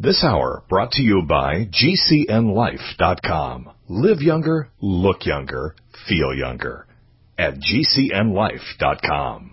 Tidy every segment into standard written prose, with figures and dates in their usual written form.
This hour brought to you by GCNLife.com. Live younger, look younger, feel younger at GCNLife.com.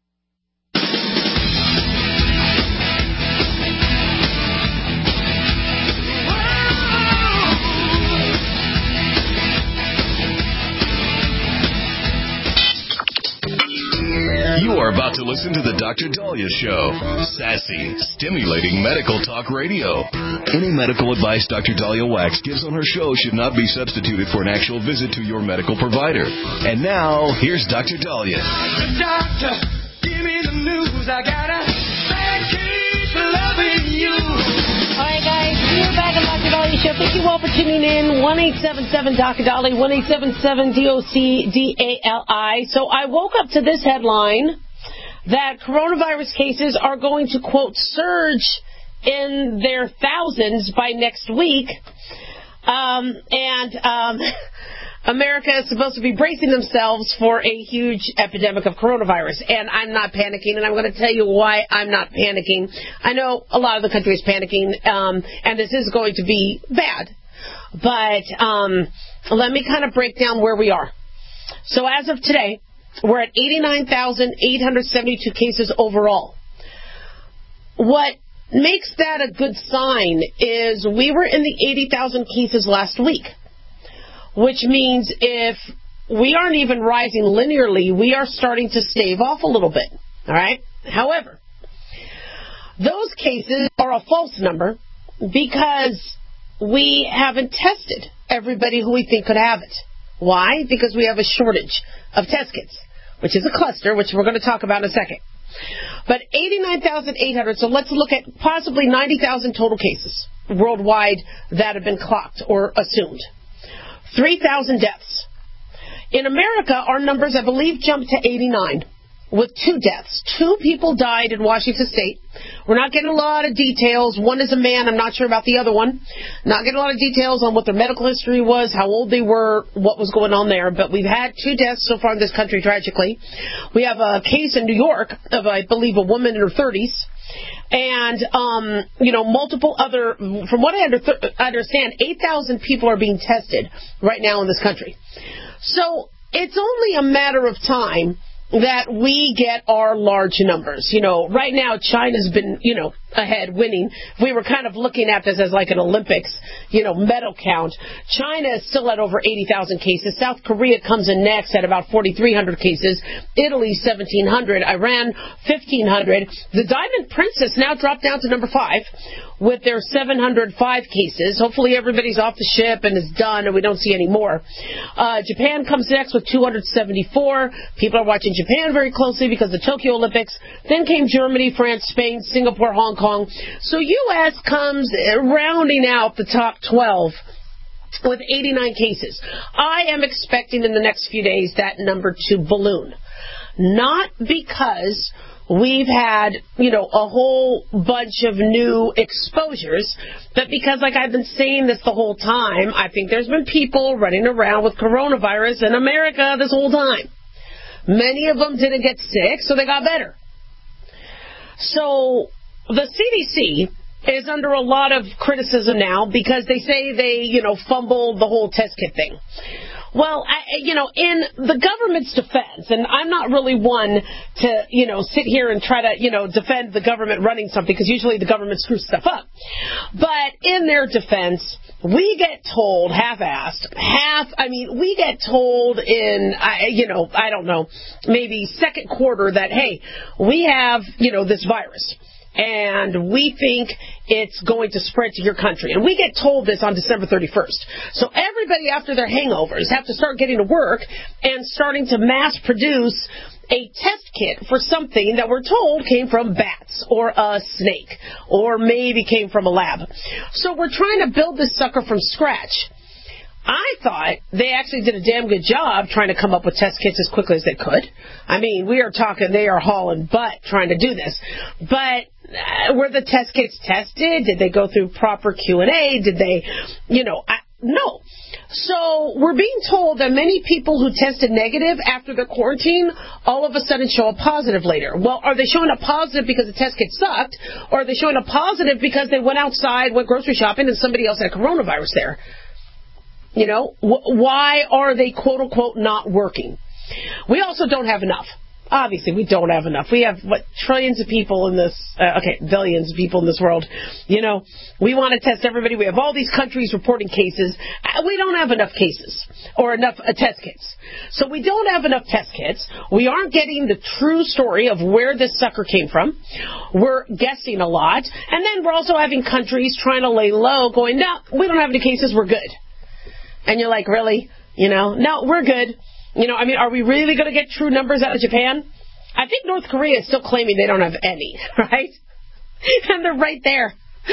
You are about to listen to the Dr. Daliah Show. Sassy, stimulating medical talk radio. Any medical advice Dr. Daliah Wax gives on her show should not be substituted for an actual visit to your medical provider. And now, here's Dr. Daliah. Doctor, give me the news. I gotta keep loving you. All right, guys, we're back on Dr. Daliah Show. Thank you all for tuning in. 1-877-Dr. Daliah, 1-877-DOCDALI. So I woke up to this headline that coronavirus cases are going to, quote, surge in their thousands by next week. America is supposed to be bracing themselves for a huge epidemic of coronavirus. And I'm not panicking, and I'm going to tell you why I'm not panicking. I know a lot of the country is panicking, and this is going to be bad. But let me kind of break down where we are. So as of today, we're at 89,872 cases overall. What makes that a good sign is we were in the 80,000 cases last week, which means if we aren't even rising linearly, we are starting to stave off a little bit. All right? However, those cases are a false number because we haven't tested everybody who we think could have it. Why? Because we have a shortage of test kits, which is a cluster, which we're going to talk about in a second. But 89,800, so let's look at possibly 90,000 total cases worldwide that have been clocked or assumed. 3,000 deaths. In America, our numbers, I believe, jumped to 89 with 2 deaths. 2 people died in Washington State. We're not getting a lot of details. One is a man. I'm not sure about the other one. Not getting a lot of details on what their medical history was, how old they were, what was going on there. But we've had 2 deaths so far in this country, tragically. We have a case in New York of, I believe, a woman in her 30s. And, multiple other, from what I understand, 8,000 people are being tested right now in this country. So it's only a matter of time that we get our large numbers. Right now China's been, ahead, winning. If we were kind of looking at this as like an Olympics, medal count, China is still at over 80,000 cases. South Korea comes in next at about 4,300 cases. Italy, 1,700. Iran, 1,500. The Diamond Princess now dropped down to number 5 with their 705 cases. Hopefully everybody's off the ship and is done and we don't see any more. Japan comes next with 274. People are watching Japan very closely because of the Tokyo Olympics. Then came Germany, France, Spain, Singapore, Hong Kong. So U.S. comes rounding out the top 12 with 89 cases. I am expecting in the next few days that number to balloon. Not because we've had, a whole bunch of new exposures, but because, like I've been saying this the whole time, I think there's been people running around with coronavirus in America this whole time. Many of them didn't get sick, so they got better. So the CDC is under a lot of criticism now because they say they, fumbled the whole test kit thing. Well, in the government's defense, and I'm not really one to, sit here and try to, defend the government running something, because usually the government screws stuff up. But in their defense, we get told half-assed, we get told in, I don't know, maybe second quarter that, hey, we have, this virus. And we think it's going to spread to your country. And we get told this on December 31st. So everybody after their hangovers have to start getting to work and starting to mass produce a test kit for something that we're told came from bats or a snake or maybe came from a lab. So we're trying to build this sucker from scratch. I thought they actually did a damn good job trying to come up with test kits as quickly as they could. I mean, we are talking, they are hauling butt trying to do this. But were the test kits tested? Did they go through proper Q&A? Did they, no. So we're being told that many people who tested negative after the quarantine all of a sudden show up positive later. Well, are they showing up positive because the test kit sucked, or are they showing up positive because they went outside, went grocery shopping, and somebody else had coronavirus there? You know, why are they, quote unquote, not working? We also don't have enough. Obviously, we don't have enough. We have, trillions of people in this, billions of people in this world. You know, we want to test everybody. We have all these countries reporting cases. We don't have enough cases or enough test kits. So we don't have enough test kits. We aren't getting the true story of where this sucker came from. We're guessing a lot. And then we're also having countries trying to lay low going, no, we don't have any cases. We're good. And you're like, really? You know, no, we're good. You know, I mean, are we really going to get true numbers out of Japan? I think North Korea is still claiming they don't have any, right? And they're right there.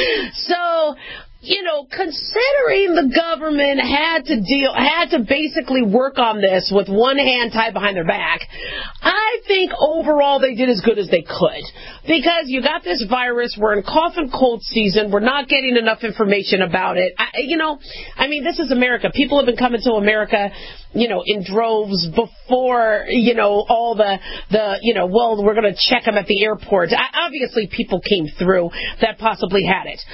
So, you know, considering the government had to basically work on this with one hand tied behind their back, I think overall they did as good as they could. Because you got this virus, we're in cough and cold season, we're not getting enough information about it. This is America. People have been coming to America, you know, in droves before, you know, all we're going to check them at the airport. Obviously, people came through that possibly had it.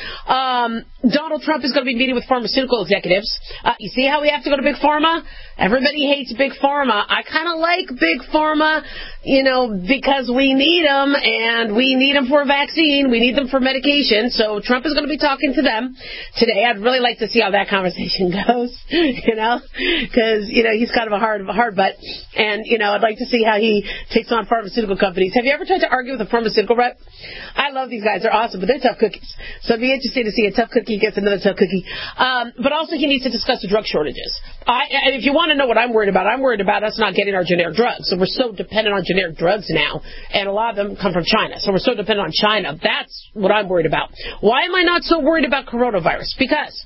Donald Trump is going to be meeting with pharmaceutical executives. You see how we have to go to Big Pharma? Everybody hates Big Pharma. I kind of like Big Pharma, you know, because we need them, and we need them for a vaccine. We need them for medication. So Trump is going to be talking to them today. I'd really like to see how that conversation goes, you know, because, you know, he's kind of a hard butt. And, you know, I'd like to see how he takes on pharmaceutical companies. Have you ever tried to argue with a pharmaceutical rep? I love these guys. They're awesome, but they're tough cookies. So it'd be interesting to see a tough cookie gets another tough cookie. But also he needs to discuss the drug shortages. If you want to know what I'm worried about us not getting our generic drugs. So we're so dependent on generic drugs now, and a lot of them come from China. So we're so dependent on China. That's what I'm worried about. Why am I not so worried about coronavirus? Because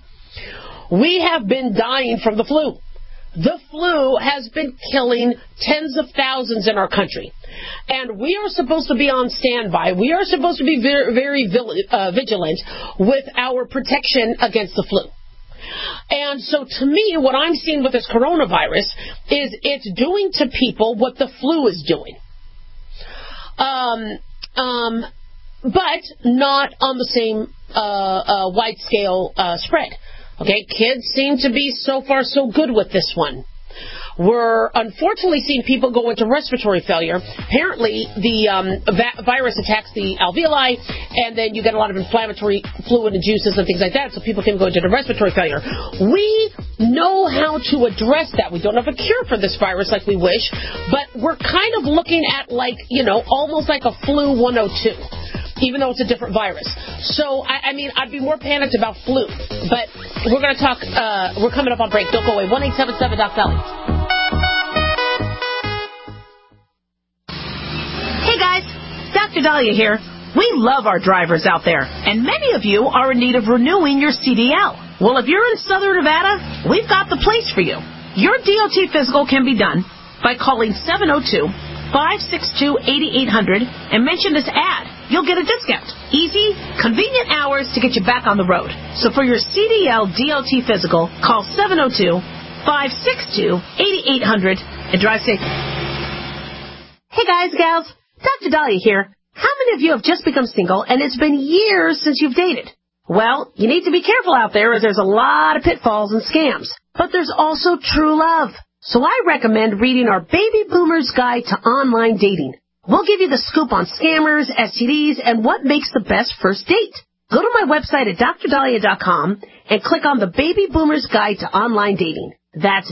we have been dying from the flu. The flu has been killing tens of thousands in our country. And we are supposed to be on standby. We are supposed to be very, very vigilant with our protection against the flu. And so to me, what I'm seeing with this coronavirus is it's doing to people what the flu is doing. But not on the same wide scale spread. Okay, kids seem to be so far so good with this one. We're unfortunately seeing people go into respiratory failure. Apparently, the virus attacks the alveoli, and then you get a lot of inflammatory fluid and juices and things like that, so people can go into the respiratory failure. We know how to address that. We don't have a cure for this virus like we wish, but we're kind of looking at almost like a flu 102. Even though it's a different virus. So, I'd be more panicked about flu. But we're going to talk, we're coming up on break. Don't go away. 1-877-DOC-SALLY. Hey guys, Dr. Dahlia here. We love our drivers out there, and many of you are in need of renewing your CDL. Well, if you're in Southern Nevada, we've got the place for you. Your DOT physical can be done by calling 702-562-8800 and mention this ad. You'll get a discount. Easy, convenient hours to get you back on the road. So for your CDL DOT physical, call 702-562-8800 and drive safe. Hey guys, gals, Dr. Dahlia here. How many of you have just become single and it's been years since you've dated? Well, you need to be careful out there as there's a lot of pitfalls and scams. But there's also true love. So I recommend reading our Baby Boomer's Guide to Online Dating. We'll give you the scoop on scammers, STDs, and what makes the best first date. Go to my website at drdahlia.com and click on the Baby Boomer's Guide to Online Dating. That's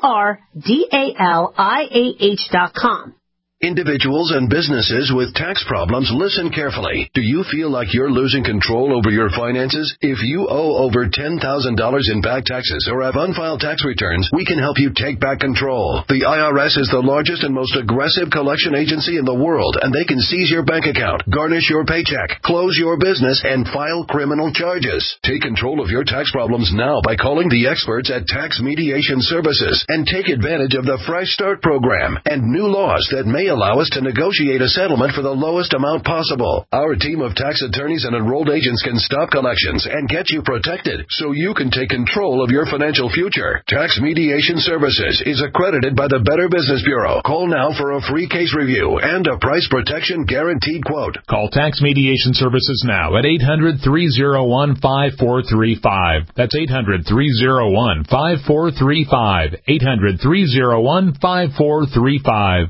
DRDALIAH.com. Individuals and businesses with tax problems, listen carefully. Do you feel like you're losing control over your finances? If you owe over $10,000 in back taxes or have unfiled tax returns, we can help you take back control. The IRS is the largest and most aggressive collection agency in the world, and they can seize your bank account, garnish your paycheck, close your business, and file criminal charges. Take control of your tax problems now by calling the experts at Tax Mediation Services and take advantage of the Fresh Start program and new laws that may allow us to negotiate a settlement for the lowest amount possible. Our team of tax attorneys and enrolled agents can stop collections and get you protected so you can take control of your financial future. Tax Mediation Services is accredited by the Better Business Bureau. Call now for a free case review and a price protection guaranteed quote. Call Tax Mediation Services now at 800-301-5435. That's 800-301-5435. 800-301-5435.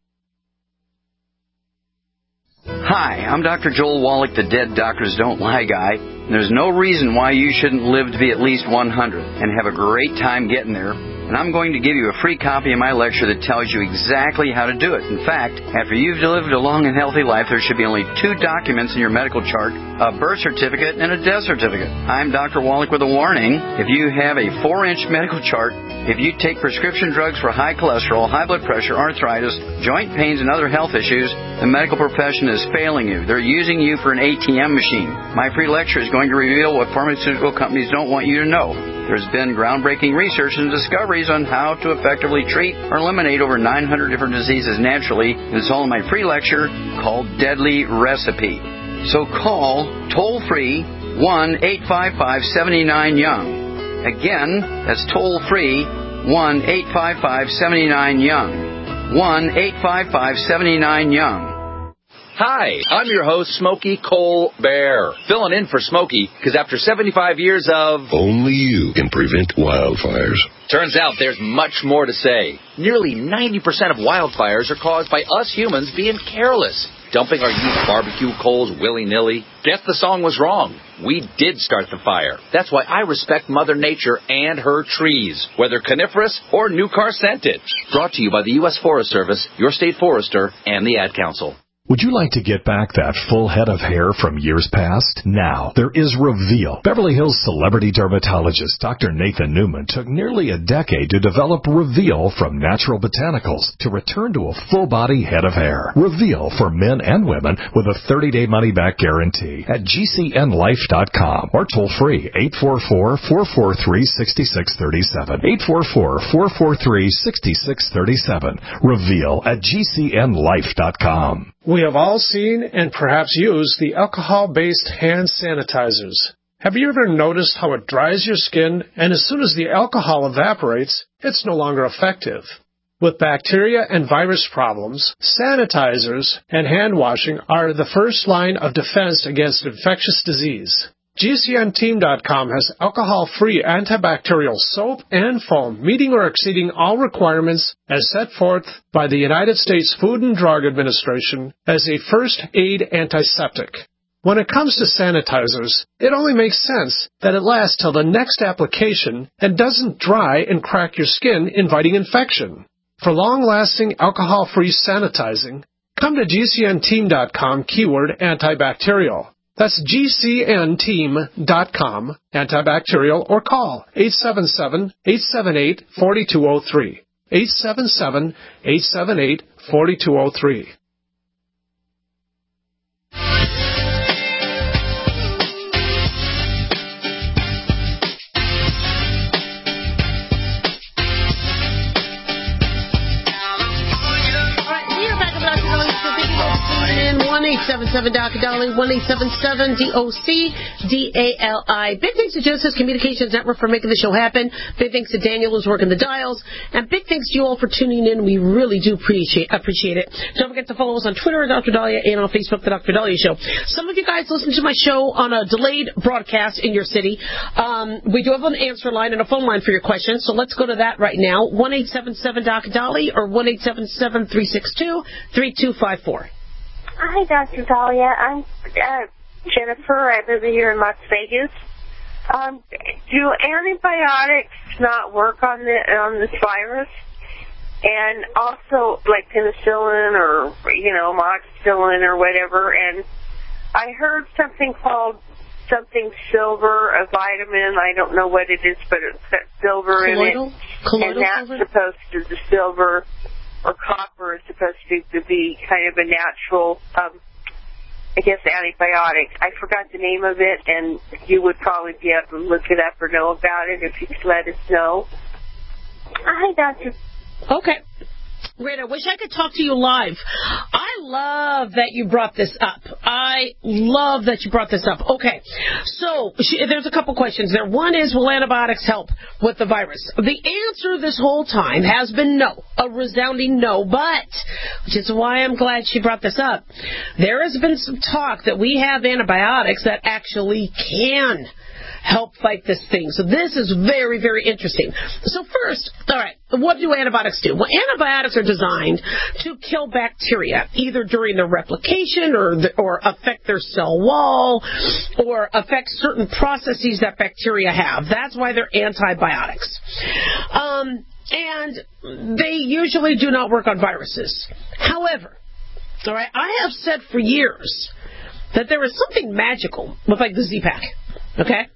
Hi, I'm Dr. Joel Wallach, the Dead Doctors Don't Lie guy. There's no reason why you shouldn't live to be at least 100 and have a great time getting there. And I'm going to give you a free copy of my lecture that tells you exactly how to do it. In fact, after you've lived a long and healthy life, there should be only 2 documents in your medical chart, a birth certificate and a death certificate. I'm Dr. Wallach with a warning. If you have a 4-inch medical chart, if you take prescription drugs for high cholesterol, high blood pressure, arthritis, joint pains, and other health issues, the medical profession is failing you. They're using you for an ATM machine. My free lecture is going to reveal what pharmaceutical companies don't want you to know. There's been groundbreaking research and discoveries on how to effectively treat or eliminate over 900 different diseases naturally. And it's all in my free lecture called Deadly Recipe. So call toll-free 1-855-79-YOUNG. Again, that's toll-free 1-855-79-YOUNG. 1-855-79-YOUNG. Hi, I'm your host, Smokey Colbert, filling in for Smokey, because after 75 years of... Only you can prevent wildfires. Turns out there's much more to say. Nearly 90% of wildfires are caused by us humans being careless, dumping our used barbecue coals willy-nilly. Guess the song was wrong. We did start the fire. That's why I respect Mother Nature and her trees, whether coniferous or new car scented. Brought to you by the U.S. Forest Service, your state forester, and the Ad Council. Would you like to get back that full head of hair from years past? Now, there is Reveal. Beverly Hills celebrity dermatologist Dr. Nathan Newman took nearly a decade to develop Reveal from natural botanicals to return to a full-body head of hair. Reveal for men and women with a 30-day money-back guarantee at GCNlife.com or toll-free 844-443-6637. 844-443-6637. Reveal at GCNlife.com. We have all seen and perhaps used the alcohol-based hand sanitizers. Have you ever noticed how it dries your skin, and as soon as the alcohol evaporates, it's no longer effective? With bacteria and virus problems, sanitizers and hand washing are the first line of defense against infectious disease. GCNteam.com has alcohol-free antibacterial soap and foam meeting or exceeding all requirements as set forth by the United States Food and Drug Administration as a first-aid antiseptic. When it comes to sanitizers, it only makes sense that it lasts till the next application and doesn't dry and crack your skin, inviting infection. For long-lasting alcohol-free sanitizing, come to GCNteam.com keyword antibacterial. That's GCNteam.com, antibacterial, or call 877-878-4203. 877-878-4203. In 1-877-DOC-DOLLY, 1-877-DOC-DALI. Big thanks to Genesis Communications Network for making the show happen. Big thanks to Daniel who's working the dials. And big thanks to you all for tuning in. We really do appreciate it. Don't forget to follow us on Twitter at Dr. Dahlia and on Facebook, The Dr. Dahlia Show. Some of you guys listen to my show on a delayed broadcast in your city. We do have an answer line and a phone line for your questions, so let's go to that right now. 1-877-DOC-DOLLY or 1-877-362-3254. Hi, Dr. Dahlia. I'm Jennifer. I live here in Las Vegas. Do antibiotics not work on this virus? And also, like penicillin or, amoxicillin or whatever. And I heard something called something silver, a vitamin. I don't know what it is, but it's got silver in it. And that's supposed to, the silver or copper is supposed to be kind of a natural, antibiotic. I forgot the name of it, and you would probably be able to look it up or know about it if you could let us know. Hi, Doctor. Okay. Great. I wish I could talk to you live. I love that you brought this up. Okay. So there's a couple questions there. One is, will antibiotics help with the virus? The answer this whole time has been no, a resounding no, but, which is why I'm glad she brought this up, there has been some talk that we have antibiotics that actually can help fight this thing. So this is very, very interesting. So first, all right, what do antibiotics do? Well, antibiotics are designed to kill bacteria, either during their replication or affect their cell wall or affect certain processes that bacteria have. That's why they're antibiotics. And they usually do not work on viruses. However, all right, I have said for years that there is something magical with like the Z-Pak, okay?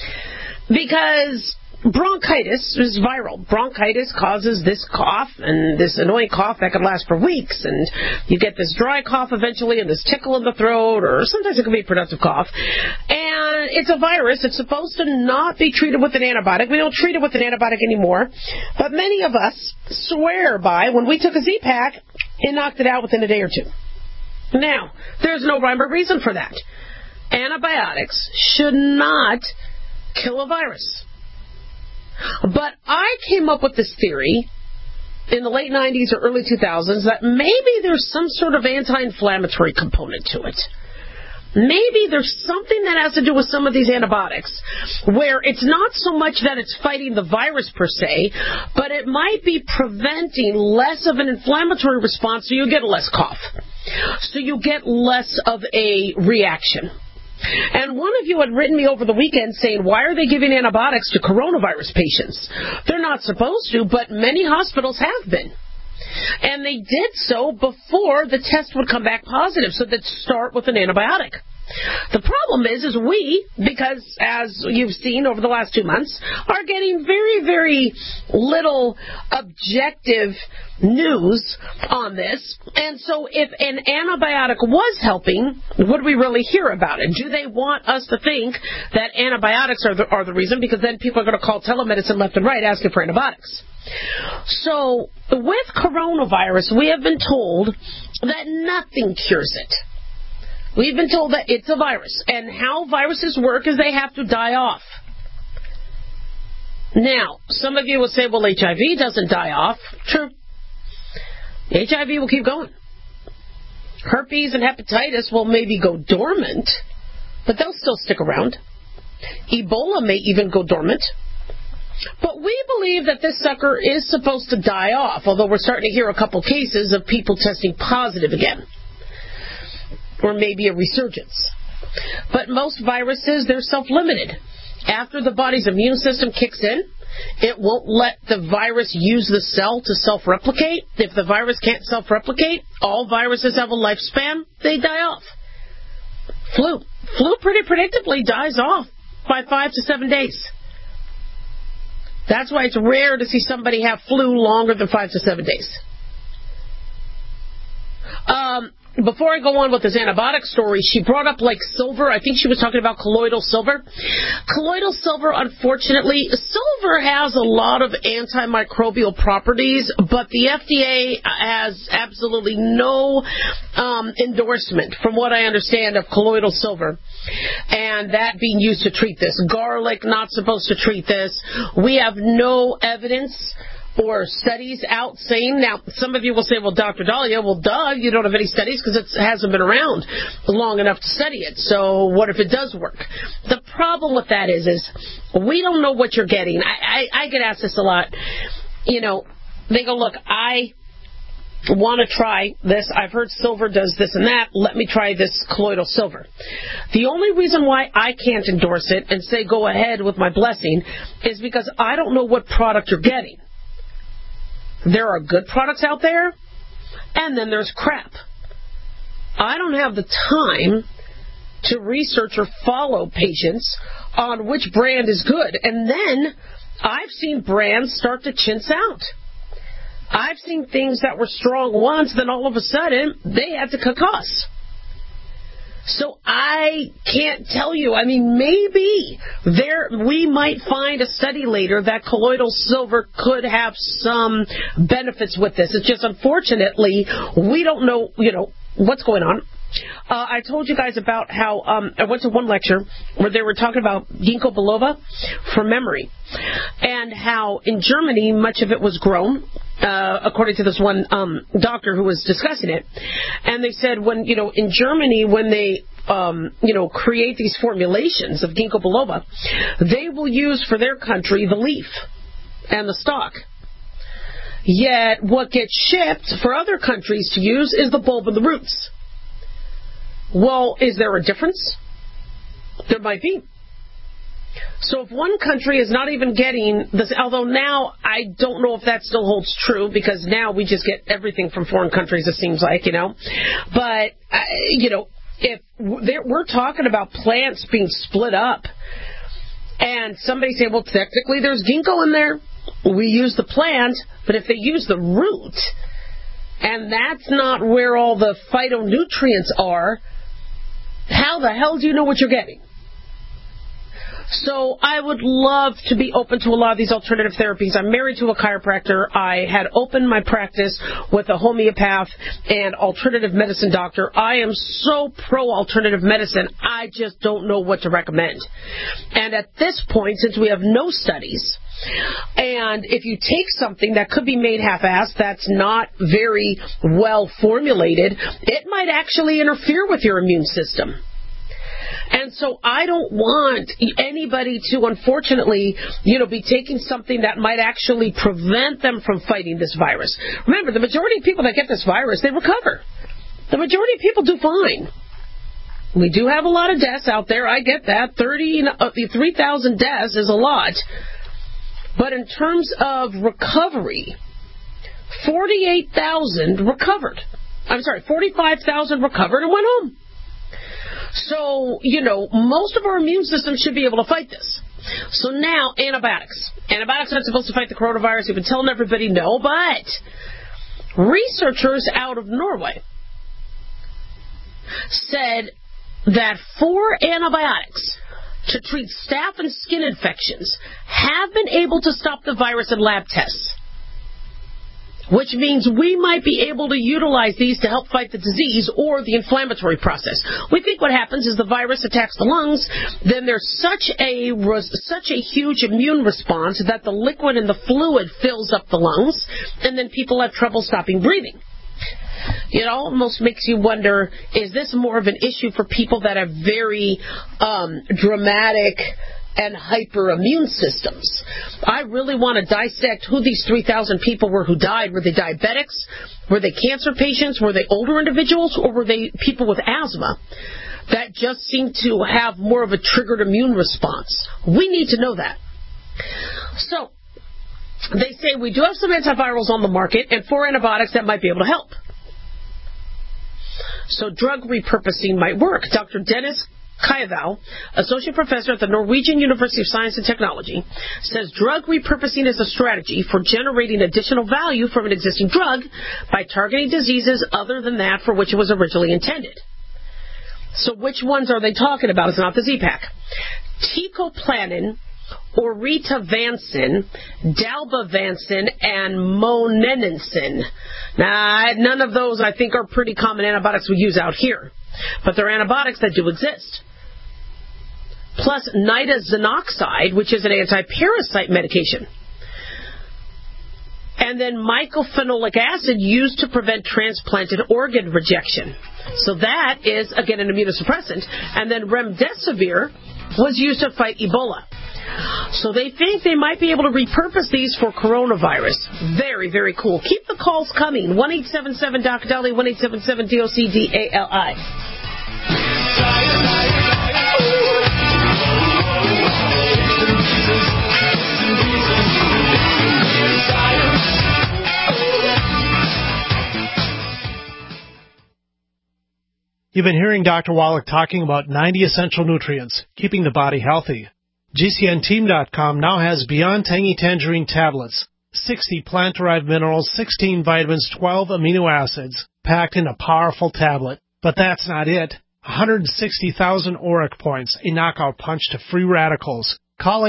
Because bronchitis is viral. Bronchitis causes this cough and this annoying cough that can last for weeks, and you get this dry cough eventually and this tickle in the throat, or sometimes it can be a productive cough. And it's a virus. It's supposed to not be treated with an antibiotic. We don't treat it with an antibiotic anymore. But many of us swear by, when we took a Z-Pak, it knocked it out within a day or two. Now, there's no rhyme or reason for that. Antibiotics should not kill a virus. But I came up with this theory in the late 90s or early 2000s that maybe there's some sort of anti-inflammatory component to it. Maybe there's something that has to do with some of these antibiotics where it's not so much that it's fighting the virus per se, but it might be preventing less of an inflammatory response, so you get less cough. So you get less of a reaction. And one of you had written me over the weekend saying, why are they giving antibiotics to coronavirus patients? They're not supposed to, but many hospitals have been. And they did so before the test would come back positive, so they'd start with an antibiotic. The problem is we, because as you've seen over the last 2 months, are getting very, very little objective news on this. And so if an antibiotic was helping, would we really hear about it? Do they want us to think that antibiotics are the reason? Because then people are going to call telemedicine left and right asking for antibiotics. So with coronavirus, we have been told that nothing cures it. We've been told that it's a virus, and how viruses work is they have to die off. Now, some of you will say, well, HIV doesn't die off. True. HIV will keep going. Herpes and hepatitis will maybe go dormant, but they'll still stick around. Ebola may even go dormant. But we believe that this sucker is supposed to die off, although we're starting to hear a couple cases of people testing positive again. Or maybe a resurgence. But most viruses, they're self-limited. After the body's immune system kicks in, it won't let the virus use the cell to self-replicate. If the virus can't self-replicate, all viruses have a lifespan, they die off. Flu pretty predictably dies off by 5 to 7 days. That's why it's rare to see somebody have flu longer than 5 to 7 days. Before I go on with this antibiotic story, she brought up like silver. I think she was talking about colloidal silver. Colloidal silver, unfortunately, silver has a lot of antimicrobial properties, but the FDA has absolutely no endorsement, from what I understand, of colloidal silver. And that being used to treat this. Garlic, not supposed to treat this. We have no evidence or studies out saying, now some of you will say, well, Dr. Dahlia, well, duh, you don't have any studies because it hasn't been around long enough to study it. So what if it does work? The problem with that is we don't know what you're getting. I get asked this a lot. You know, they go, look, I want to try this. I've heard silver does this and that. Let me try this colloidal silver. The only reason why I can't endorse it and say go ahead with my blessing is because I don't know what product you're getting. There are good products out there, and then there's crap. I don't have the time to research or follow patients on which brand is good. And then I've seen brands start to chintz out. I've seen things that were strong once, then all of a sudden they had to concuss. So I can't tell you. I mean, maybe we might find a study later that colloidal silver could have some benefits with this. It's just unfortunately we don't know, what's going on. I told you guys about how I went to one lecture where they were talking about ginkgo biloba for memory, and how in Germany much of it was grown, according to this one doctor who was discussing it. And they said in Germany when they create these formulations of ginkgo biloba, they will use for their country the leaf and the stalk. Yet what gets shipped for other countries to use is the bulb and the roots. Well, is there a difference? There might be. So if one country is not even getting this, although now I don't know if that still holds true, because now we just get everything from foreign countries, it seems like, But, if we're talking about plants being split up, and somebody say, well, technically there's ginkgo in there. We use the plant, but if they use the root, and that's not where all the phytonutrients are, how the hell do you know what you're getting? So I would love to be open to a lot of these alternative therapies. I'm married to a chiropractor. I had opened my practice with a homeopath and alternative medicine doctor. I am so pro-alternative medicine, I just don't know what to recommend. And at this point, since we have no studies, and if you take something that could be made half-assed, that's not very well formulated, it might actually interfere with your immune system. And so I don't want anybody to, unfortunately, be taking something that might actually prevent them from fighting this virus. Remember, the majority of people that get this virus, they recover. The majority of people do fine. We do have a lot of deaths out there. I get that. 3,000 deaths is a lot. But in terms of recovery, 45,000 recovered and went home. So, most of our immune system should be able to fight this. So now, antibiotics. Antibiotics aren't supposed to fight the coronavirus. You've been telling everybody no, but researchers out of Norway said that 4 antibiotics to treat staph and skin infections have been able to stop the virus in lab tests, which means we might be able to utilize these to help fight the disease or the inflammatory process. We think what happens is the virus attacks the lungs, then there's such a huge immune response that the liquid and the fluid fills up the lungs, and then people have trouble stopping breathing. It almost makes you wonder, is this more of an issue for people that have very dramatic and hyperimmune systems? I really want to dissect who these 3,000 people were who died. Were they diabetics? Were they cancer patients? Were they older individuals? Or were they people with asthma that just seemed to have more of a triggered immune response? We need to know that. So, they say we do have some antivirals on the market and 4 antibiotics that might be able to help. So drug repurposing might work. Dr. Dennis Kaival, associate professor at the Norwegian University of Science and Technology, says drug repurposing is a strategy for generating additional value from an existing drug by targeting diseases other than that for which it was originally intended. So which ones are they talking about? It's not the Z-Pak. Teicoplanin, oritavancin, dalbavancin, and monensin. Now, none of those I think are pretty common antibiotics we use out here, but they're antibiotics that do exist. Plus nitazoxanide, which is an anti-parasite medication. And then mycophenolic acid used to prevent transplanted organ rejection. So that is, again, an immunosuppressant. And then remdesivir was used to fight Ebola. So they think they might be able to repurpose these for coronavirus. Very, very cool. Keep the calls coming. 1-877-DOC-DALI, 1-877-DOC-DALI. You've been hearing Dr. Wallach talking about 90 essential nutrients, keeping the body healthy. GCNteam.com now has Beyond Tangy Tangerine tablets, 60 plant-derived minerals, 16 vitamins, 12 amino acids, packed in a powerful tablet. But that's not it. 160,000 auric points, a knockout punch to free radicals. Call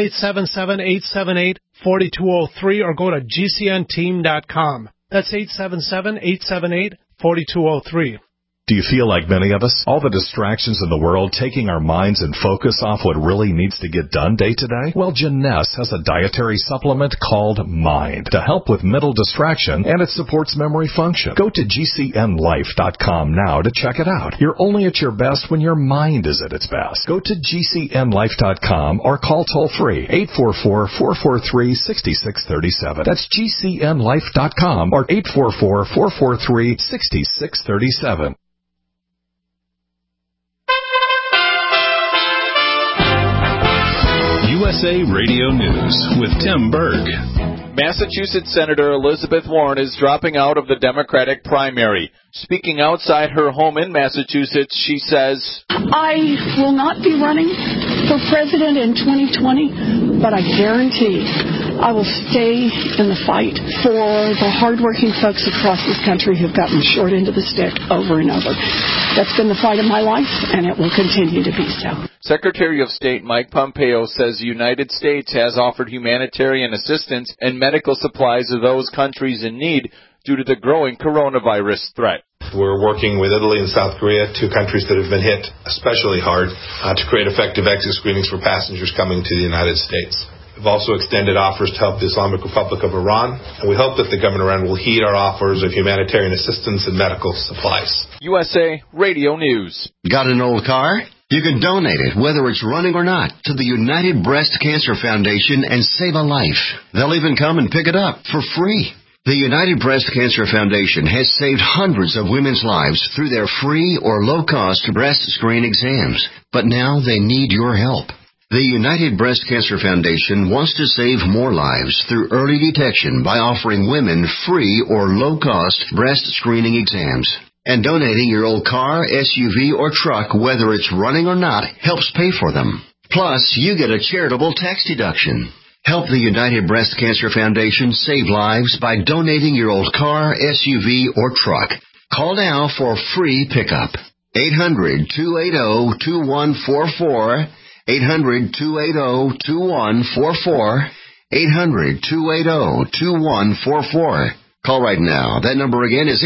877-878-4203 or go to gcnteam.com. That's 877-878-4203. Do you feel like many of us? All the distractions in the world taking our minds and focus off what really needs to get done day to day? Well, Jeunesse has a dietary supplement called Mind to help with mental distraction, and it supports memory function. Go to gcnlife.com now to check it out. You're only at your best when your mind is at its best. Go to gcnlife.com or call toll-free 844-443-6637. That's gcnlife.com or 844-443-6637. USA Radio News with Tim Berg. Massachusetts Senator Elizabeth Warren is dropping out of the Democratic primary. Speaking outside her home in Massachusetts, she says, I will not be running for president in 2020, but I guarantee I will stay in the fight for the hardworking folks across this country who've gotten the short end of the stick over and over. That's been the fight of my life, and it will continue to be so. Secretary of State Mike Pompeo says the United States has offered humanitarian assistance and medical supplies to those countries in need due to the growing coronavirus threat. We're working with Italy and South Korea, two countries that have been hit especially hard, to create effective exit screenings for passengers coming to the United States. We've also extended offers to help the Islamic Republic of Iran, and we hope that the government of Iran will heed our offers of humanitarian assistance and medical supplies. USA Radio News. Got an old car? You can donate it, whether it's running or not, to the United Breast Cancer Foundation and save a life. They'll even come and pick it up for free. The United Breast Cancer Foundation has saved hundreds of women's lives through their free or low-cost breast screen exams, but now they need your help. The United Breast Cancer Foundation wants to save more lives through early detection by offering women free or low-cost breast screening exams. And donating your old car, SUV, or truck, whether it's running or not, helps pay for them. Plus, you get a charitable tax deduction. Help the United Breast Cancer Foundation save lives by donating your old car, SUV, or truck. Call now for free pickup. 800-280-2144. 800-280-2144. 800-280-2144. Call right now. That number again is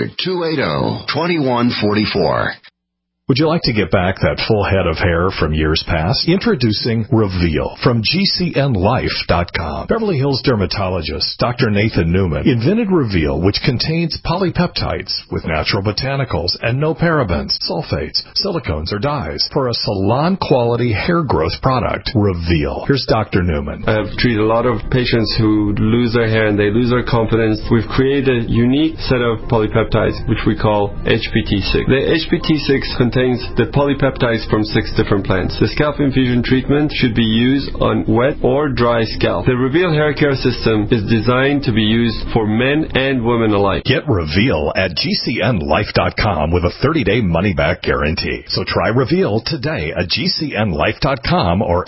800-280-2144. Would you like to get back that full head of hair from years past? Introducing Reveal from GCNlife.com. Beverly Hills dermatologist Dr. Nathan Newman invented Reveal, which contains polypeptides with natural botanicals and no parabens, sulfates, silicones, or dyes for a salon-quality hair growth product. Reveal. Here's Dr. Newman. I've treated a lot of patients who lose their hair and they lose their confidence. We've created a unique set of polypeptides, which we call HPT6. The HPT6 contains the polypeptides from 6 different plants. The scalp infusion treatment should be used on wet or dry scalp. The Reveal hair care system is designed to be used for men and women alike. Get Reveal at GCNlife.com with a 30-day money-back guarantee. So try Reveal today at GCNlife.com or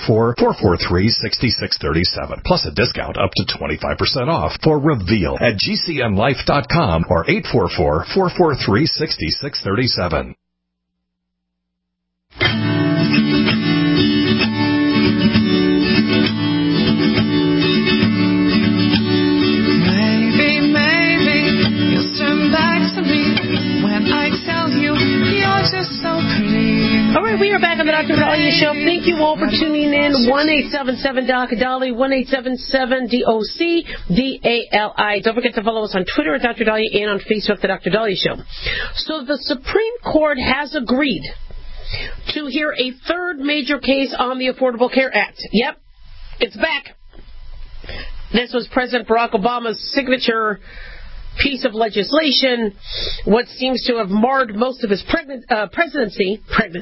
844-443-6637. Plus a discount up to 25% off for Reveal at GCNlife.com or 844-443-6637. Maybe you'll turn back to me when I tell you you're just so pretty. All right, we are back on the Dr. Dahlia Show. Thank you all for tuning in. 1-877-DOC-DALI, 1-877-DOC-DALI. Don't forget to follow us on Twitter at Dr. Dahlia and on Facebook, The Dr. Dahlia Show. So the Supreme Court has agreed to hear a third major case on the Affordable Care Act. Yep, it's back. This was President Barack Obama's signature piece of legislation, what seems to have marred most of his presidency,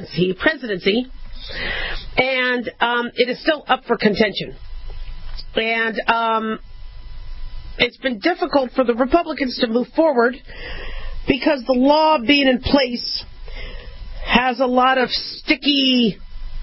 and it is still up for contention. And it's been difficult for the Republicans to move forward because the law being in place has a lot of sticky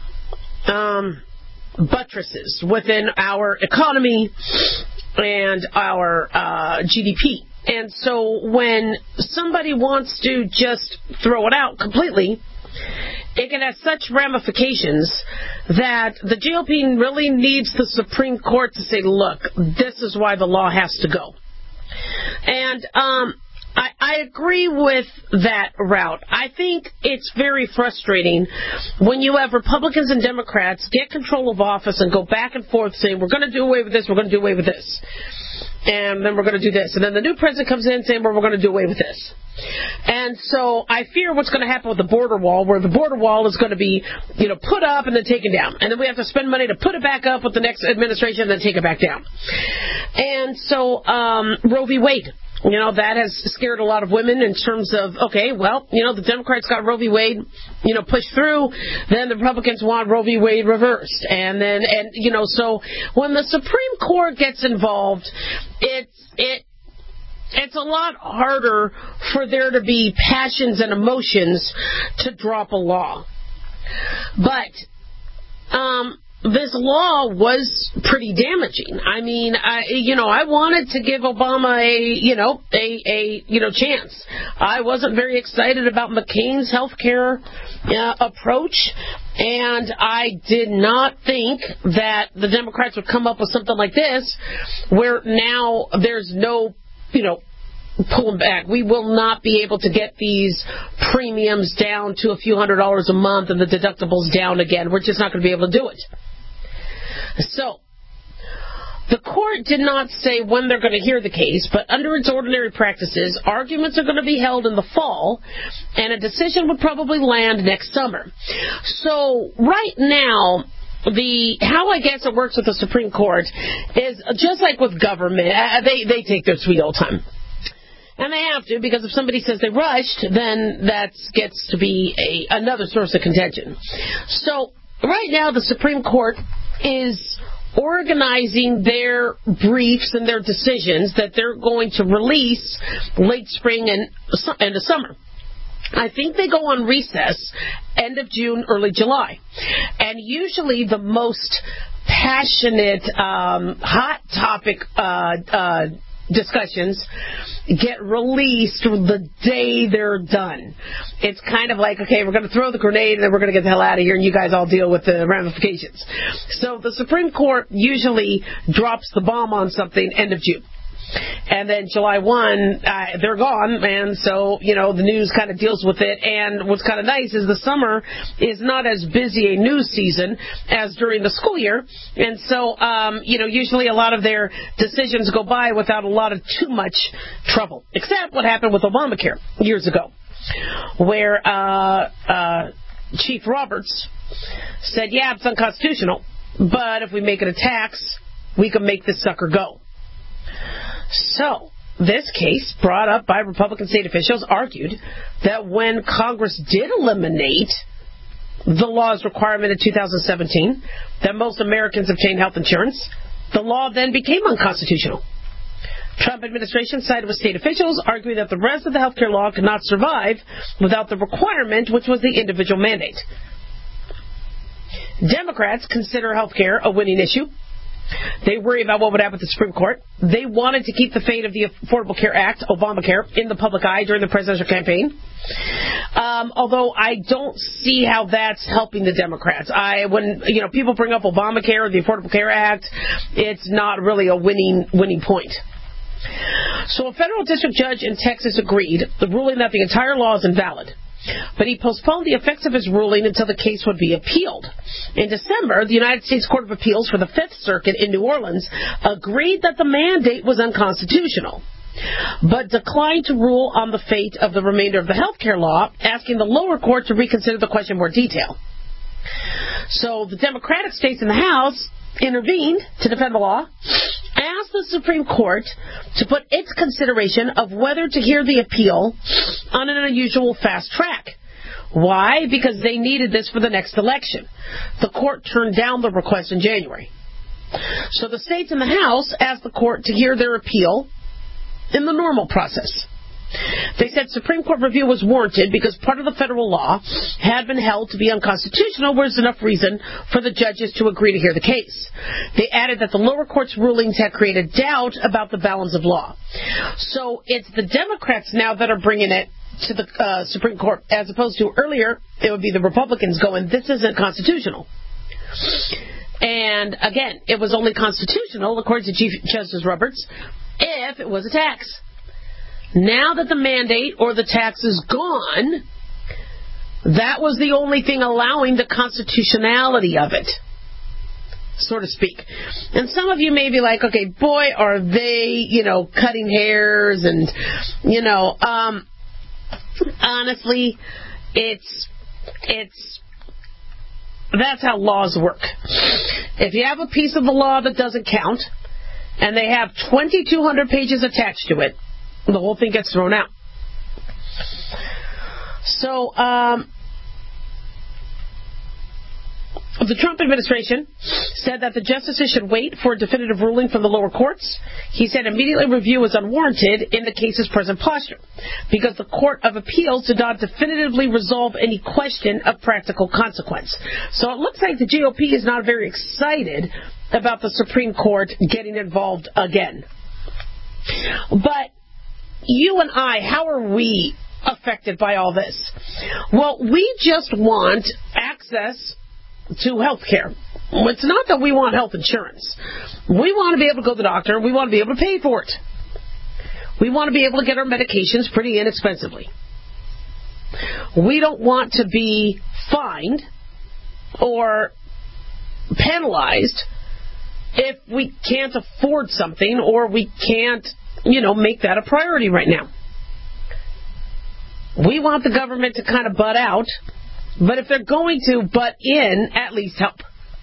buttresses within our economy and our GDP. And so when somebody wants to just throw it out completely, it can have such ramifications that the GOP really needs the Supreme Court to say, look, this is why the law has to go. And I agree with that route. I think it's very frustrating when you have Republicans and Democrats get control of office and go back and forth saying, we're going to do away with this, we're going to do away with this. And then we're going to do this. And then the new president comes in saying, well, we're going to do away with this. And so I fear what's going to happen with the border wall, where the border wall is going to be, put up and then taken down. And then we have to spend money to put it back up with the next administration and then take it back down. And so Roe v. Wade. That has scared a lot of women in terms of, the Democrats got Roe v. Wade, pushed through, then the Republicans want Roe v. Wade reversed. So when the Supreme Court gets involved, it's a lot harder for there to be passions and emotions to drop a law. But, this law was pretty damaging. I mean, I wanted to give Obama a chance. I wasn't very excited about McCain's health care approach, and I did not think that the Democrats would come up with something like this, where now there's no, pulling back. We will not be able to get these premiums down to a few $100s a month and the deductibles down again. We're just not going to be able to do it. So, the court did not say when they're going to hear the case, but under its ordinary practices, arguments are going to be held in the fall, and a decision would probably land next summer. So, right now, how I guess it works with the Supreme Court is just like with government. They take their sweet old time. And they have to, because if somebody says they rushed, then that gets to be another source of contention. So, right now, the Supreme Court is organizing their briefs and their decisions that they're going to release late spring and the summer. I think they go on recess end of June, early July. And usually the most passionate, hot topic discussions get released the day they're done. It's kind of like, okay, we're going to throw the grenade and then we're going to get the hell out of here and you guys all deal with the ramifications. So the Supreme Court usually drops the bomb on something end of June. And then July 1, they're gone, and so, the news kind of deals with it. And what's kind of nice is the summer is not as busy a news season as during the school year. And so, usually a lot of their decisions go by without a lot of too much trouble, except what happened with Obamacare years ago, where Chief Roberts said, yeah, it's unconstitutional, but if we make it a tax, we can make this sucker go. So, this case, brought up by Republican state officials, argued that when Congress did eliminate the law's requirement in 2017 that most Americans obtain health insurance, the law then became unconstitutional. Trump administration sided with state officials, arguing that the rest of the health care law could not survive without the requirement, which was the individual mandate. Democrats consider health care a winning issue. They worry about what would happen with the Supreme Court. They wanted to keep the fate of the Affordable Care Act, Obamacare, in the public eye during the presidential campaign. Although I don't see how that's helping the Democrats. When people bring up Obamacare or the Affordable Care Act, it's not really a winning point. So a federal district judge in Texas agreed, ruling that the entire law is invalid. But he postponed the effects of his ruling until the case would be appealed. In December, the United States Court of Appeals for the Fifth Circuit in New Orleans agreed that the mandate was unconstitutional, but declined to rule on the fate of the remainder of the health care law, asking the lower court to reconsider the question in more detail. So the Democratic states in the House intervened to defend the law, asked the Supreme Court to put its consideration of whether to hear the appeal on an unusual fast track. Why? Because they needed this for the next election. The court turned down the request in January. So the states in the House asked the court to hear their appeal in the normal process. They said Supreme Court review was warranted because part of the federal law had been held to be unconstitutional, where there's enough reason for the judges to agree to hear the case. They added that the lower court's rulings had created doubt about the balance of law. So it's the Democrats now that are bringing it to the Supreme Court, as opposed to earlier, it would be the Republicans going, this isn't constitutional. And again, it was only constitutional, according to Chief Justice Roberts, if it was a tax. Now that the mandate or the tax is gone, that was the only thing allowing the constitutionality of it, so to speak. And some of you may be like, okay, boy, are they, cutting hairs and, honestly, that's how laws work. If you have a piece of the law that doesn't count, and they have 2,200 pages attached to it, the whole thing gets thrown out. So, the Trump administration said that the justices should wait for a definitive ruling from the lower courts. He said immediately review is unwarranted in the case's present posture because the Court of Appeals did not definitively resolve any question of practical consequence. So it looks like the GOP is not very excited about the Supreme Court getting involved again. But you and I, how are we affected by all this? Well, we just want access to health care. It's not that we want health insurance. We want to be able to go to the doctor. We want to be able to pay for it. We want to be able to get our medications pretty inexpensively. We don't want to be fined or penalized if we can't afford something or we can't, make that a priority right now. We want the government to kind of butt out, but if they're going to butt in, at least help.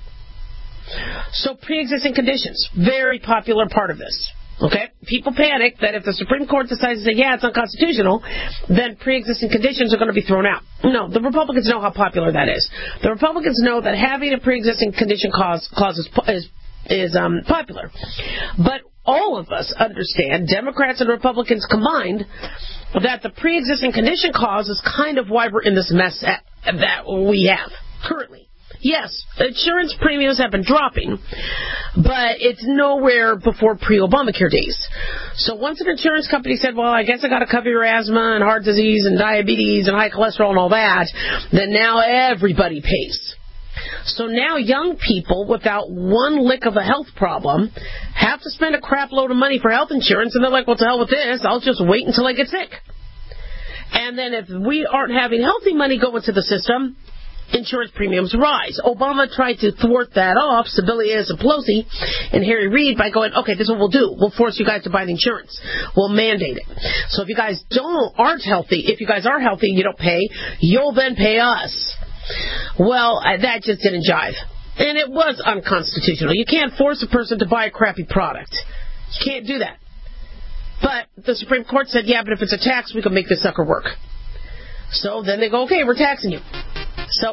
So pre-existing conditions, very popular part of this. Okay? People panic that if the Supreme Court decides to say, yeah, it's unconstitutional, then pre-existing conditions are going to be thrown out. No, the Republicans know how popular that is. The Republicans know that having a pre-existing condition clause is popular. But all of us understand, Democrats and Republicans combined, that the pre-existing condition clause is kind of why we're in this mess that we have currently. Yes, insurance premiums have been dropping, but it's nowhere before pre-Obamacare days. So once an insurance company said, well, I guess I got to cover your asthma and heart disease and diabetes and high cholesterol and all that, then now everybody pays. So now young people without one lick of a health problem have to spend a crap load of money for health insurance, and they're like, well, to hell with this, I'll just wait until I get sick. And then if we aren't having healthy money go into the system, insurance premiums rise. Obama tried to thwart that off, Sebelius and Pelosi and Harry Reid, by going, okay, this is what we'll do. We'll force you guys to buy the insurance. We'll mandate it. So if you guys aren't healthy, if you guys are healthy and you don't pay, you'll then pay us. Well, that just didn't jive. And it was unconstitutional. You can't force a person to buy a crappy product. You can't do that. But the Supreme Court said, yeah, but if it's a tax, we can make this sucker work. So then they go, okay, we're taxing you. So,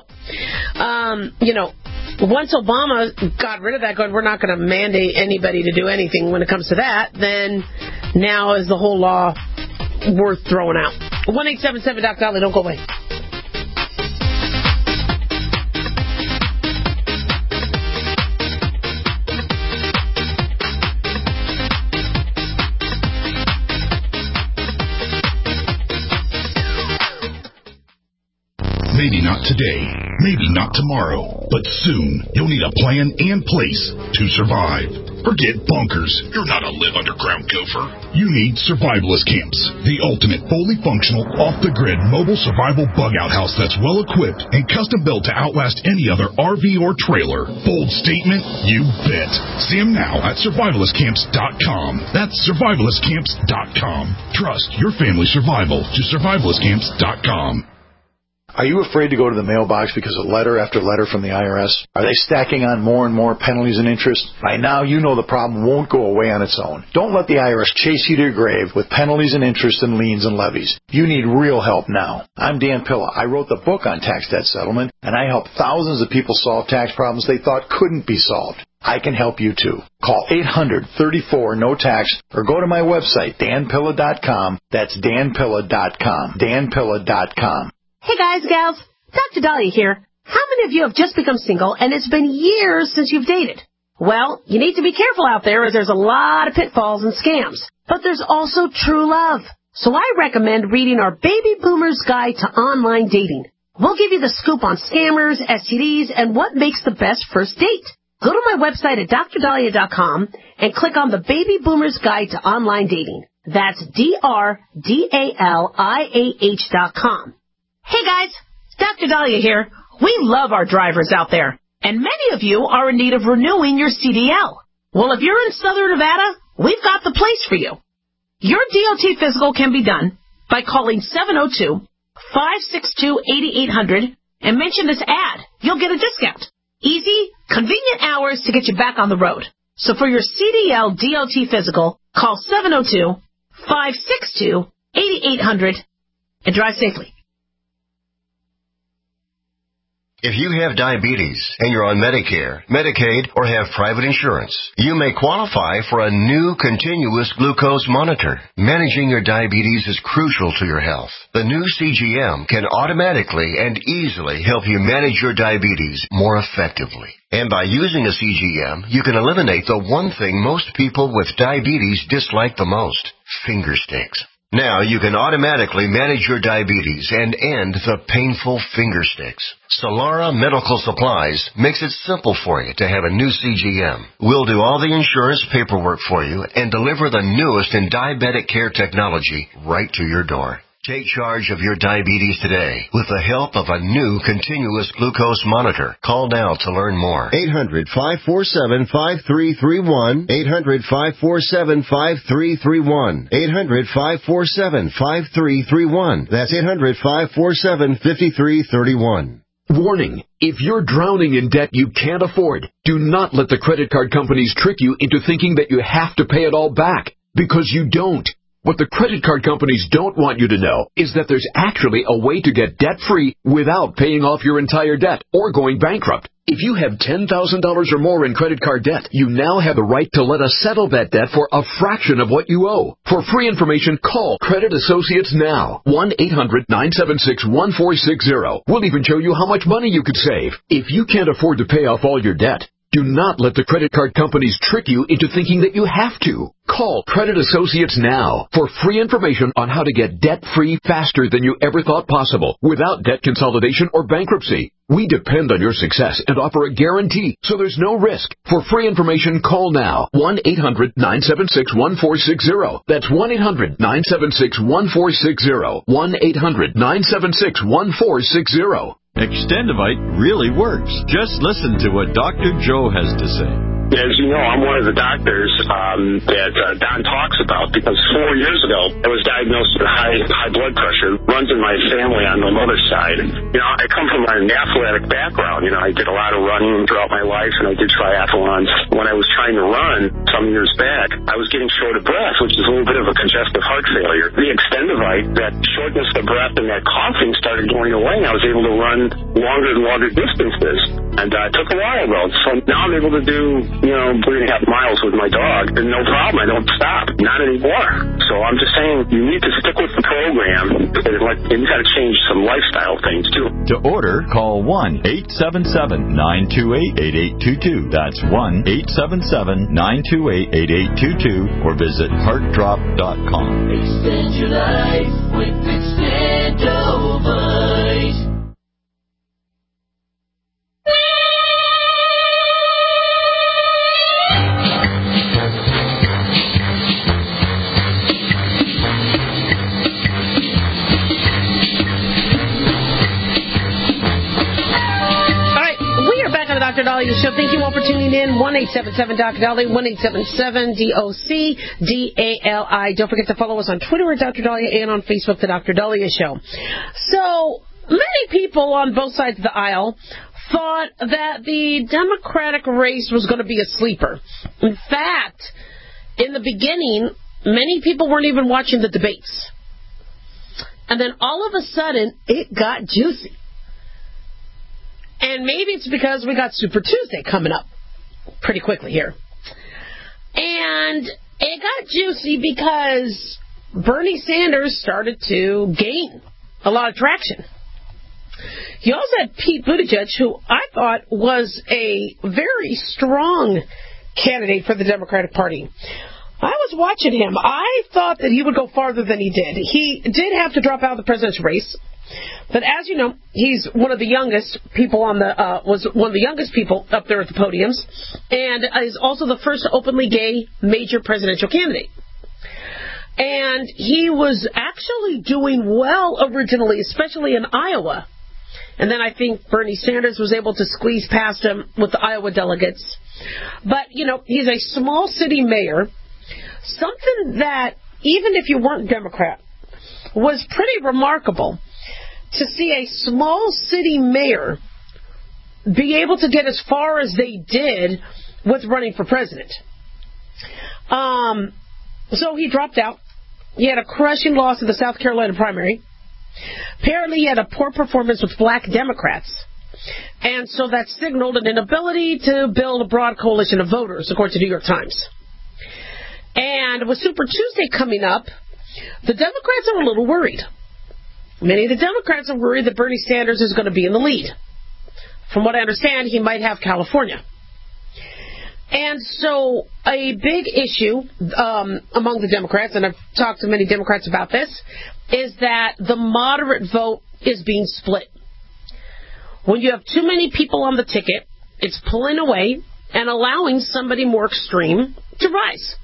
once Obama got rid of that, going, we're not going to mandate anybody to do anything when it comes to that, then now is the whole law worth throwing out. 1-877 Dr. Dolly, don't go away. Maybe not today, maybe not tomorrow, but soon you'll need a plan and place to survive. Forget bunkers. You're not a live underground gopher. You need survivalist camps, the ultimate fully functional, off-the-grid mobile survival bug-out house that's well-equipped and custom-built to outlast any other RV or trailer. Bold statement? You bet. See them now at survivalistcamps.com. That's survivalistcamps.com. Trust your family's survival to survivalistcamps.com. Are you afraid to go to the mailbox because of letter after letter from the IRS? Are they stacking on more and more penalties and interest? By now, you know the problem won't go away on its own. Don't let the IRS chase you to your grave with penalties and interest and liens and levies. You need real help now. I'm Dan Pilla. I wrote the book on tax debt settlement, and I help thousands of people solve tax problems they thought couldn't be solved. I can help you too. Call 800-34-NO-TAX or go to my website, danpilla.com. That's danpilla.com. danpilla.com. Hey guys, gals, Dr. Dahlia here. How many of you have just become single and it's been years since you've dated? Well, you need to be careful out there as there's a lot of pitfalls and scams. But there's also true love. So I recommend reading our Baby Boomer's Guide to Online Dating. We'll give you the scoop on scammers, STDs, and what makes the best first date. Go to my website at drdahlia.com and click on the Baby Boomer's Guide to Online Dating. That's DRDALIAH.com. Hey guys, Dr. Dahlia here. We love our drivers out there, and many of you are in need of renewing your CDL. Well, if you're in Southern Nevada, we've got the place for you. Your DOT physical can be done by calling 702-562-8800 and mention this ad. You'll get a discount. Easy, convenient hours to get you back on the road. So for your CDL DOT physical, call 702-562-8800 and drive safely. If you have diabetes and you're on Medicare, Medicaid, or have private insurance, you may qualify for a new continuous glucose monitor. Managing your diabetes is crucial to your health. The new CGM can automatically and easily help you manage your diabetes more effectively. And by using a CGM, you can eliminate the one thing most people with diabetes dislike the most: finger sticks. Now you can automatically manage your diabetes and end the painful finger sticks. Solara Medical Supplies makes it simple for you to have a new CGM. We'll do all the insurance paperwork for you and deliver the newest in diabetic care technology right to your door. Take charge of your diabetes today with the help of a new continuous glucose monitor. Call now to learn more. 800-547-5331. 800-547-5331. 800-547-5331. That's 800-547-5331. Warning, if you're drowning in debt you can't afford, do not let the credit card companies trick you into thinking that you have to pay it all back, because you don't. What the credit card companies don't want you to know is that there's actually a way to get debt-free without paying off your entire debt or going bankrupt. If you have $10,000 or more in credit card debt, you now have the right to let us settle that debt for a fraction of what you owe. For free information, call Credit Associates now. 1-800-976-1460. We'll even show you how much money you could save. If you can't afford to pay off all your debt, do not let the credit card companies trick you into thinking that you have to. Call Credit Associates now for free information on how to get debt-free faster than you ever thought possible without debt consolidation or bankruptcy. We depend on your success and offer a guarantee, so there's no risk. For free information, call now. 1-800-976-1460. That's 1-800-976-1460. 1-800-976-1460. Extendivite really works. Just listen to what Dr. Joe has to say. As you know, I'm one of the doctors that Don talks about, because 4 years ago I was diagnosed with high blood pressure. Runs in my family on my mother's side. You know, I come from an athletic background. You know, I did a lot of running throughout my life, and I did triathlons. When I was trying to run some years back, I was getting short of breath, which is a little bit of a congestive heart failure. The Extendivite, that shortness of breath and that coughing started going away, and I was able to run longer and longer distances. And it took a while, though. So now I'm able to do 3.5 miles with my dog, and no problem. I don't stop. Not anymore. So I'm just saying, you need to stick with the program, and you got to change some lifestyle things, too. To order, call 1-877-928-8822. That's 1-877-928-8822, or visit heartdrop.com. Extend your life with Extendovite. Dr. Dahlia Show. Thank you all for tuning in. 1-877-Dr. Dahlia, 1-877-DOC-DALI. Don't forget to follow us on Twitter at Dr. Dahlia and on Facebook, The Dr. Dahlia Show. So, many people on both sides of the aisle thought that the Democratic race was going to be a sleeper. In fact, in the beginning, many people weren't even watching the debates. And then all of a sudden, it got juicy. And maybe it's because we got Super Tuesday coming up pretty quickly here. And it got juicy because Bernie Sanders started to gain a lot of traction. You also had Pete Buttigieg, who I thought was a very strong candidate for the Democratic Party. I was watching him. I thought that he would go farther than he did. He did have to drop out of the presidential race. But as you know, he's one of the youngest people was one of the youngest people up there at the podiums, and is also the first openly gay major presidential candidate. And he was actually doing well originally, especially in Iowa. And then I think Bernie Sanders was able to squeeze past him with the Iowa delegates. But, you know, he's a small city mayor, something that, even if you weren't Democrat, was pretty remarkable to see a small city mayor be able to get as far as they did with running for president. So he dropped out. He had a crushing loss in the South Carolina primary. Apparently he had a poor performance with black Democrats. And so that signaled an inability to build a broad coalition of voters, according to the New York Times. And with Super Tuesday coming up, the Democrats are a little worried. Many of the Democrats are worried that Bernie Sanders is going to be in the lead. From what I understand, he might have California. And so a big issue among the Democrats, and I've talked to many Democrats about this, is that the moderate vote is being split. When you have too many people on the ticket, it's pulling away and allowing somebody more extreme to rise.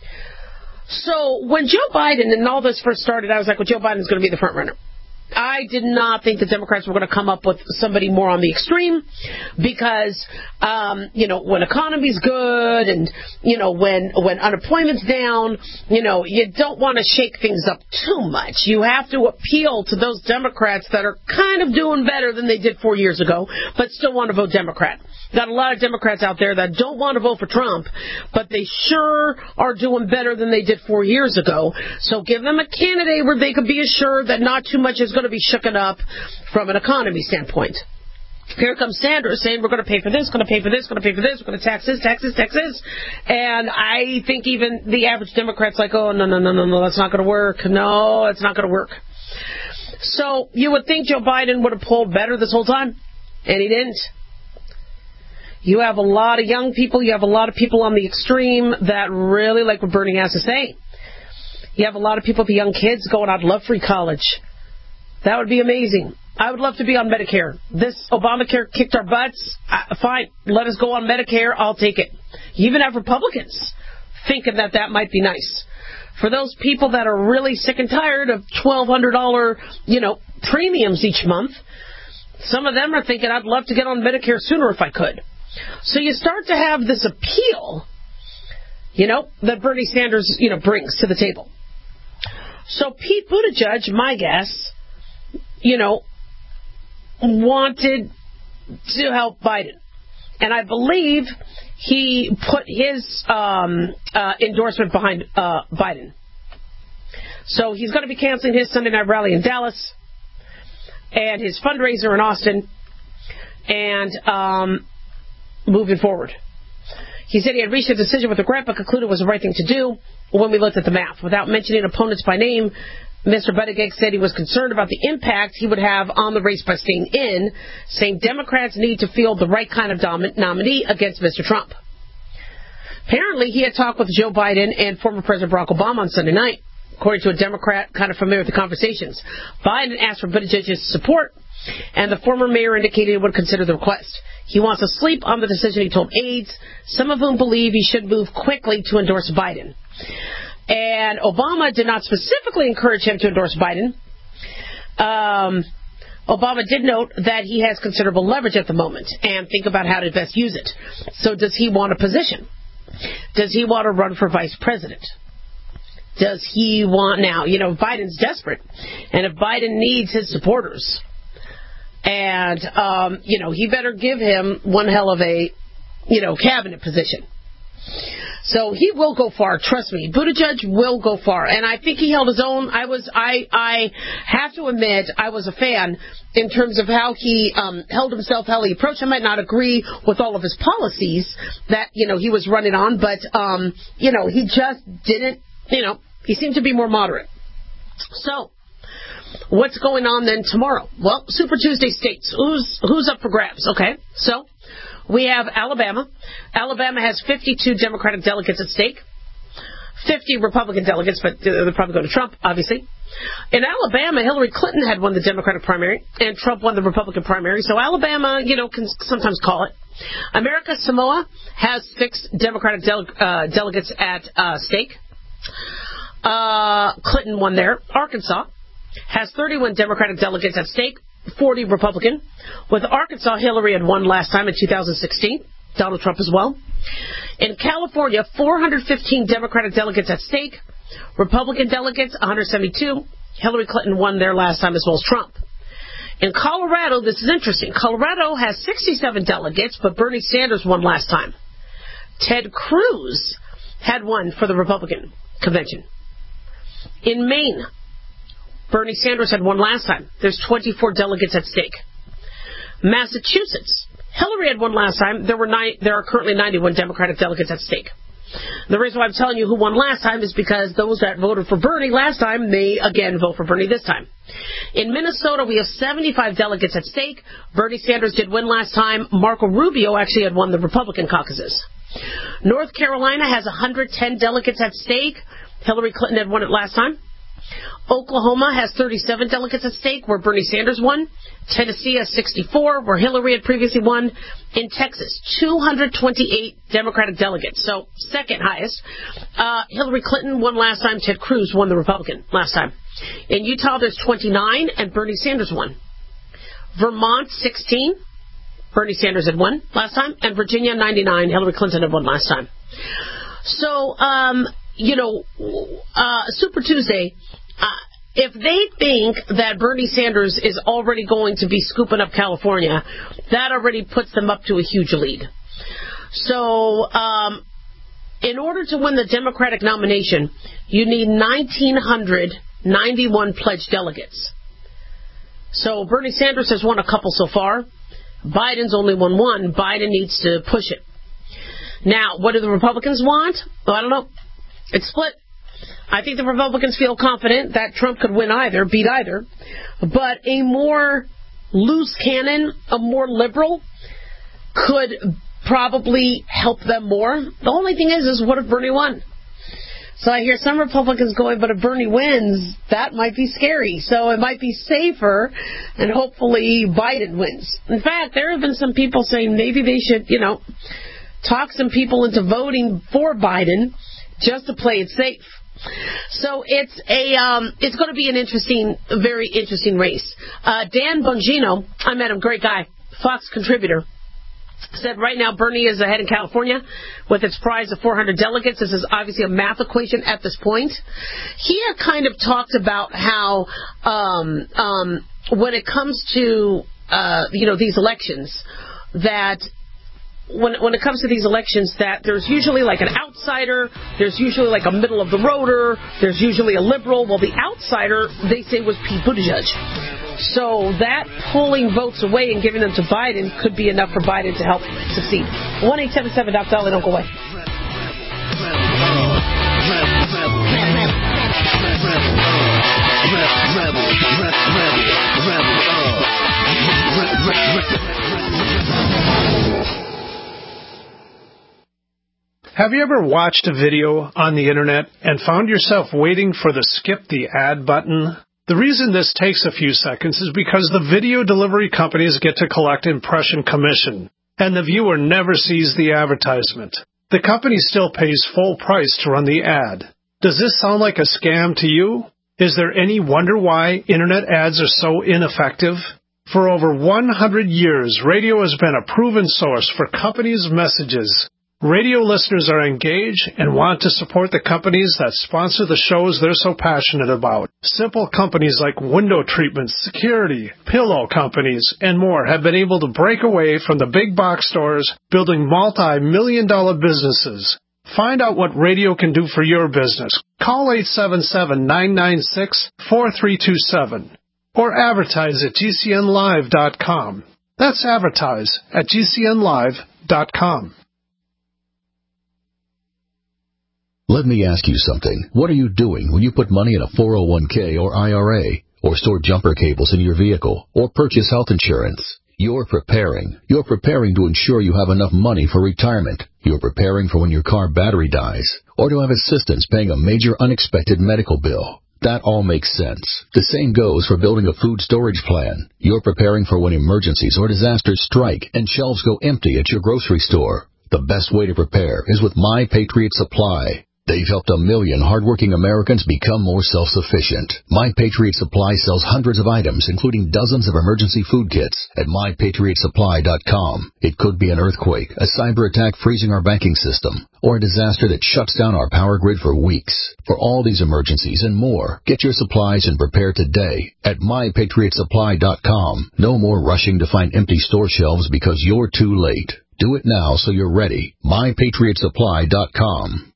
So when Joe Biden and all this first started, I was like, well, Joe Biden is going to be the front runner. I did not think the Democrats were going to come up with somebody more on the extreme because, when economy's good and, when unemployment's down, you don't want to shake things up too much. You have to appeal to those Democrats that are kind of doing better than they did 4 years ago, but still want to vote Democrat. Got a lot of Democrats out there that don't want to vote for Trump, but they sure are doing better than they did 4 years ago. So give them a candidate where they could be assured that not too much is going to be shooken up from an economy standpoint. Here comes Sanders saying we're going to pay for this, going to pay for this, going to pay for this, we're going to tax this, tax this, tax this. And I think even the average Democrat's like, oh, no, that's not going to work. No, it's not going to work. So you would think Joe Biden would have pulled better this whole time, and he didn't. You have a lot of young people. You have a lot of people on the extreme that really like what Bernie has to say. You have a lot of people, the young kids, going, I'd love free college. That would be amazing. I would love to be on Medicare. This Obamacare kicked our butts. Fine, let us go on Medicare. I'll take it. You even have Republicans thinking that might be nice. For those people that are really sick and tired of $1,200, premiums each month, some of them are thinking, I'd love to get on Medicare sooner if I could. So you start to have this appeal, that Bernie Sanders, brings to the table. So Pete Buttigieg, my guess, wanted to help Biden. And I believe he put his endorsement behind Biden. So he's going to be canceling his Sunday night rally in Dallas and his fundraiser in Austin and moving forward. He said he had reached a decision with regret but concluded it was the right thing to do when we looked at the math. Without mentioning opponents by name, Mr. Buttigieg said he was concerned about the impact he would have on the race by staying in, saying Democrats need to field the right kind of nominee against Mr. Trump. Apparently, he had talked with Joe Biden and former President Barack Obama on Sunday night, according to a Democrat kind of familiar with the conversations. Biden asked for Buttigieg's support, and the former mayor indicated he would consider the request. He wants to sleep on the decision, he told aides, some of whom believe he should move quickly to endorse Biden. And Obama did not specifically encourage him to endorse Biden. Obama did note that he has considerable leverage at the moment and think about how to best use it. So does he want a position? Does he want to run for vice president? Does he want now? Biden's desperate. And if Biden needs his supporters, and, he better give him one hell of a, cabinet position. So he will go far, trust me. Buttigieg will go far, and I think he held his own. I have to admit, I was a fan in terms of how he held himself, how he approached. I might not agree with all of his policies that, he was running on, but, he just didn't, he seemed to be more moderate. So, what's going on then tomorrow? Well, Super Tuesday states. Who's up for grabs? Okay, so we have Alabama. Alabama has 52 Democratic delegates at stake. 50 Republican delegates, but they'll probably go to Trump, obviously. In Alabama, Hillary Clinton had won the Democratic primary, and Trump won the Republican primary. So Alabama, can sometimes call it. America Samoa has 6 Democratic delegates at stake. Clinton won there. Arkansas has 31 Democratic delegates at stake, 40 Republican. With Arkansas, Hillary had won last time in 2016. Donald Trump as well. In California, 415 Democratic delegates at stake. Republican delegates, 172. Hillary Clinton won there last time as well as Trump. In Colorado, this is interesting. Colorado has 67 delegates, but Bernie Sanders won last time. Ted Cruz had won for the Republican convention. In Maine, Bernie Sanders had won last time. There's 24 delegates at stake. Massachusetts, Hillary had won last time. There are currently 91 Democratic delegates at stake. The reason why I'm telling you who won last time is because those that voted for Bernie last time may again vote for Bernie this time. In Minnesota, we have 75 delegates at stake. Bernie Sanders did win last time. Marco Rubio actually had won the Republican caucuses. North Carolina has 110 delegates at stake. Hillary Clinton had won it last time. Oklahoma has 37 delegates at stake, where Bernie Sanders won. Tennessee has 64, where Hillary had previously won. In Texas, 228 Democratic delegates, so second highest. Hillary Clinton won last time. Ted Cruz won the Republican last time. In Utah, there's 29, and Bernie Sanders won. Vermont, 16. Bernie Sanders had won last time. And Virginia, 99. Hillary Clinton had won last time. So, Super Tuesday, if they think that Bernie Sanders is already going to be scooping up California, that already puts them up to a huge lead. So, in order to win the Democratic nomination, you need 1,991 pledged delegates. So, Bernie Sanders has won a couple so far. Biden's only won one. Biden needs to push it. Now, what do the Republicans want? Well, I don't know. It's split. I think the Republicans feel confident that Trump could win either, beat either. But a more loose cannon, a more liberal, could probably help them more. The only thing is what if Bernie won? So I hear some Republicans going, but if Bernie wins, that might be scary. So it might be safer, and hopefully Biden wins. In fact, there have been some people saying maybe they should, talk some people into voting for Biden just to play it safe. So it's going to be an very interesting race. Dan Bongino, I met him, great guy, Fox contributor, said right now Bernie is ahead in California with its prize of 400 delegates. This is obviously a math equation at this point. He had kind of talked about how when it comes to these elections, that when it comes to these elections, that there's usually like an outsider, there's usually like a middle of the roader, there's usually a liberal. Well, the outsider, they say, was Pete Buttigieg. So that pulling votes away and giving them to Biden could be enough for Biden to help succeed. 1-877 Dr. Dolly, don't go away. Have you ever watched a video on the internet and found yourself waiting for the skip the ad button? The reason this takes a few seconds is because the video delivery companies get to collect impression commission, and the viewer never sees the advertisement. The company still pays full price to run the ad. Does this sound like a scam to you? Is there any wonder why internet ads are so ineffective? For over 100 years, radio has been a proven source for companies' messages. Radio listeners are engaged and want to support the companies that sponsor the shows they're so passionate about. Simple companies like window treatments, security, pillow companies, and more have been able to break away from the big box stores, building multi-million-dollar businesses. Find out what radio can do for your business. Call 877-996-4327 or advertise at GCNlive.com. That's advertise at GCNlive.com. Let me ask you something. What are you doing when you put money in a 401k or IRA, or store jumper cables in your vehicle, or purchase health insurance? You're preparing. You're preparing to ensure you have enough money for retirement. You're preparing for when your car battery dies, or to have assistance paying a major unexpected medical bill. That all makes sense. The same goes for building a food storage plan. You're preparing for when emergencies or disasters strike and shelves go empty at your grocery store. The best way to prepare is with My Patriot Supply. They've helped 1 million hardworking Americans become more self-sufficient. My Patriot Supply sells hundreds of items, including dozens of emergency food kits at MyPatriotSupply.com. It could be an earthquake, a cyber attack freezing our banking system, or a disaster that shuts down our power grid for weeks. For all these emergencies and more, get your supplies and prepare today at MyPatriotSupply.com. No more rushing to find empty store shelves because you're too late. Do it now so you're ready. MyPatriotSupply.com.